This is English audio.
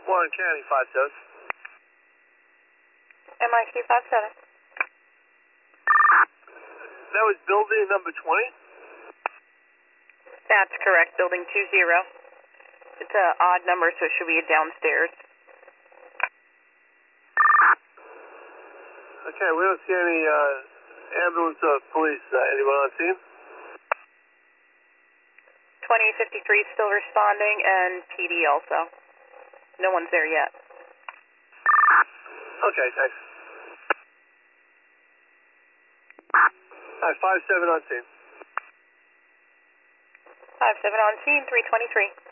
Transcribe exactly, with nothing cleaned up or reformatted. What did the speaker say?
Warren County, five seven. M I C five seven. That was building number twenty? That's correct, building two zero. It's an odd number, so it should be a downstairs. Okay, we don't see any uh, ambulance or police. Uh, anyone on scene? twenty fifty-three still responding, and P D also. No one's there yet. Okay, thanks. All right, five seven on scene. five seven on scene, three twenty-three.